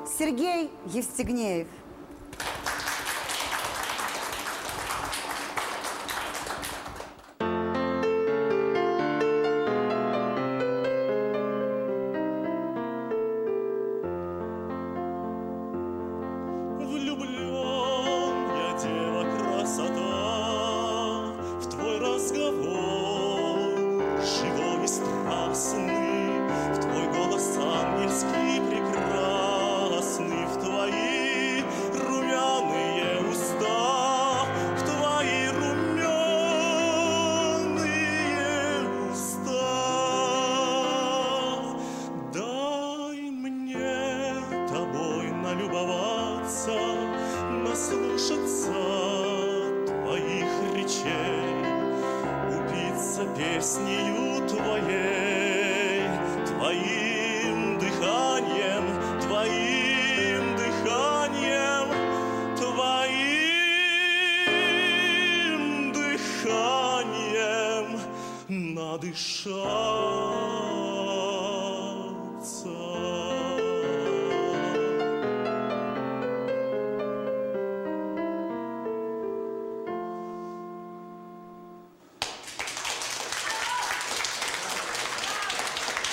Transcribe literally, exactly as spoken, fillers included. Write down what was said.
Сергей Евстигнеев. Наслушаться твоих речей, упиться песнею твоей, твоим дыханием, твоим дыханием, твоим дыханием надышать.